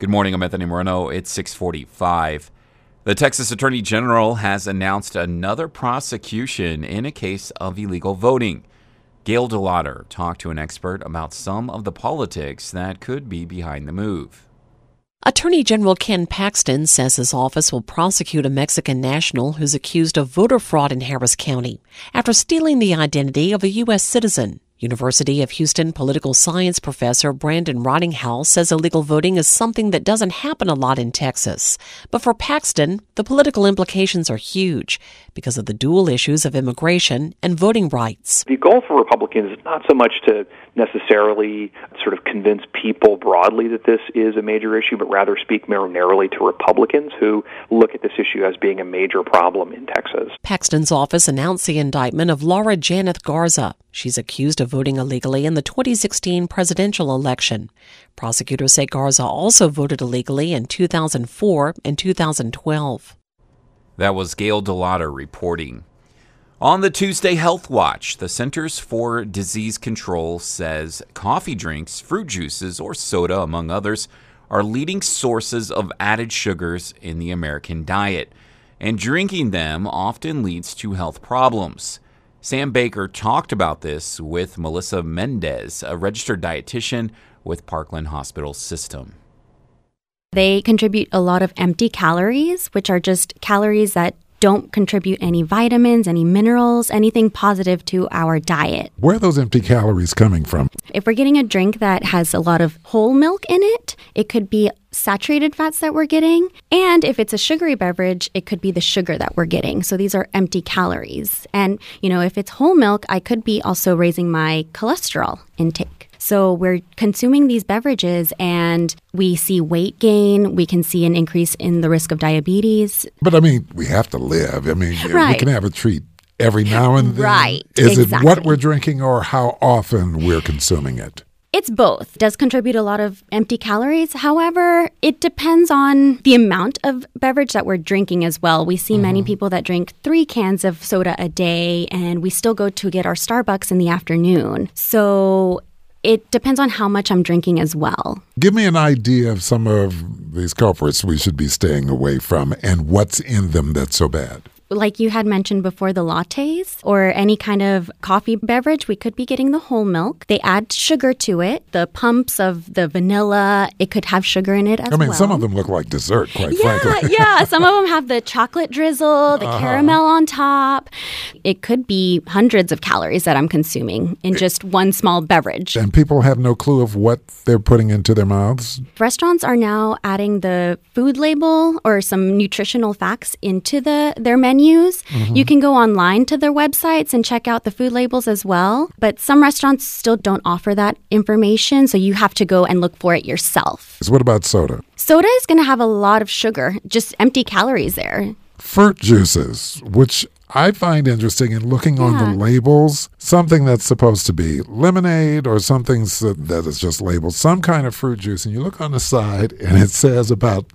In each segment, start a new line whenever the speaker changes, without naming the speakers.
Good morning, I'm Anthony Moreno. It's 6:45. The Texas Attorney General has announced another prosecution in a case of illegal voting. Gail DeLauder talked to an expert about some of the politics that could be behind the move.
Attorney General Ken Paxton says his office will prosecute a Mexican national who's accused of voter fraud in Harris County after stealing the identity of a U.S. citizen. University of Houston political science professor Brandon Rottinghouse says illegal voting is something that doesn't happen a lot in Texas. But for Paxton, the political implications are huge because of the dual issues of immigration and voting rights.
The goal for Republicans is not so much to necessarily sort of convince people broadly that this is a major issue, but rather speak more narrowly to Republicans who look at this issue as being a major problem in Texas.
Paxton's office announced the indictment of Laura Janeth Garza. She's accused of voting illegally in the 2016 presidential election. Prosecutors say Garza also voted illegally in 2004 and 2012.
That was Gail DeLauder reporting. On the Tuesday Health Watch, the Centers for Disease Control says coffee drinks, fruit juices, or soda, among others, are leading sources of added sugars in the American diet, and drinking them often leads to health problems. Sam Baker talked about this with Melissa Mendez, a registered dietitian with Parkland Hospital System.
They contribute a lot of empty calories, which are just calories that don't contribute any vitamins, any minerals, anything positive to our diet.
Where are those empty calories coming from?
If we're getting a drink that has a lot of whole milk in it, it could be saturated fats that we're getting. And if it's a sugary beverage, it could be the sugar that we're getting. So these are empty calories. And, if it's whole milk, I could be also raising my cholesterol intake. So we're consuming these beverages and we see weight gain. We can see an increase in the risk of diabetes.
But we have to live.
Right.
We can have a treat every now and then.
Right.
Is
exactly.
it what we're drinking or how often we're consuming it?
It's both. It does contribute a lot of empty calories. However, it depends on the amount of beverage that we're drinking as well. We see many people that drink 3 cans of soda a day, and we still go to get our Starbucks in the afternoon. So it depends on how much I'm drinking as well.
Give me an idea of some of these culprits we should be staying away from and what's in them that's so bad.
Like you had mentioned before, the lattes or any kind of coffee beverage, we could be getting the whole milk. They add sugar to it. The pumps of the vanilla, it could have sugar in it as well.
Some of them look like dessert, quite frankly.
Yeah. Some of them have the chocolate drizzle, the caramel on top. It could be hundreds of calories that I'm consuming in just one small beverage.
And people have no clue of what they're putting into their mouths.
Restaurants are now adding the food label or some nutritional facts into their menus. You can go online to their websites and check out the food labels as well. But some restaurants still don't offer that information, so you have to go and look for it yourself.
So what about soda?
Soda is going to have a lot of sugar, just empty calories there.
Fruit juices, which I find interesting in looking on the labels, something that's supposed to be lemonade or something that is just labeled some kind of fruit juice, and you look on the side and it says about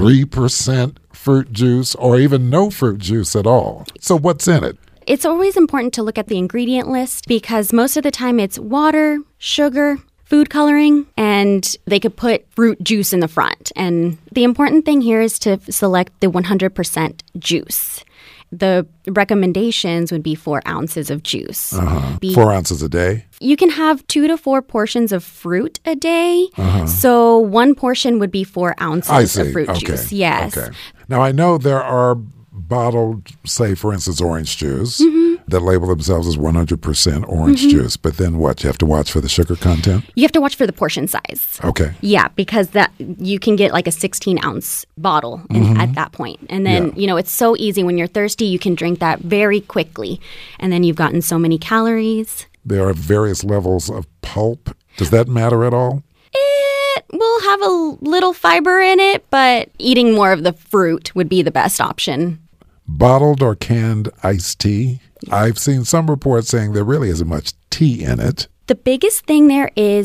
3% fruit juice or even no fruit juice at all. So what's in it?
It's always important to look at the ingredient list because most of the time it's water, sugar, food coloring, and they could put fruit juice in the front. And the important thing here is to select the 100% juice. The recommendations would be 4 ounces of juice.
4 ounces a day?
You can have 2 to 4 portions of fruit a day. So 1 portion would be 4 ounces of fruit juice. Yes.
Okay. Now, I know there are bottled, say, for instance, orange juice that label themselves as 100% orange juice. But then what? You have to watch for the sugar content?
You have to watch for the portion size.
Okay.
Yeah, because you can get like a 16-ounce bottle at that point. And then, it's so easy. When you're thirsty, you can drink that very quickly. And then you've gotten so many calories.
There are various levels of pulp. Does that matter at all?
It will have a little fiber in it, but eating more of the fruit would be the best option.
Bottled or canned iced tea? I've seen some reports saying there really isn't much tea in it.
The biggest thing there is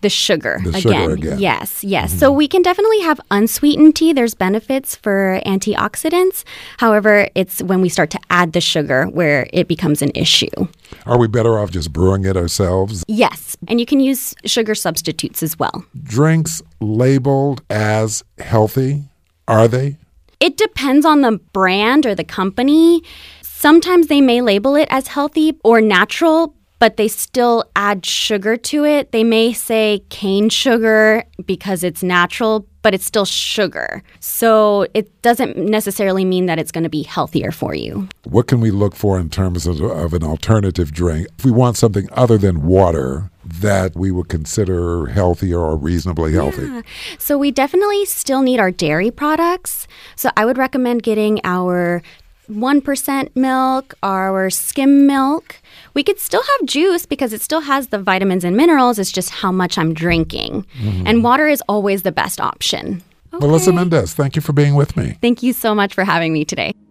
the sugar
The
again.
sugar again.
Yes. So we can definitely have unsweetened tea. There's benefits for antioxidants. However, it's when we start to add the sugar where it becomes an issue.
Are we better off just brewing it ourselves?
Yes. And you can use sugar substitutes as well.
Drinks labeled as healthy, are they?
It depends on the brand or the company. Sometimes they may label it as healthy or natural, but they still add sugar to it. They may say cane sugar because it's natural, but it's still sugar. So it doesn't necessarily mean that it's going to be healthier for you.
What can we look for in terms of an alternative drink? If we want something other than water that we would consider healthier or reasonably healthy.
Yeah. So we definitely still need our dairy products. So I would recommend getting our 1% milk, our skim milk. We could still have juice because it still has the vitamins and minerals. It's just how much I'm drinking. And water is always the best option.
Melissa Mendez, thank you for being with me.
Thank you so much for having me today.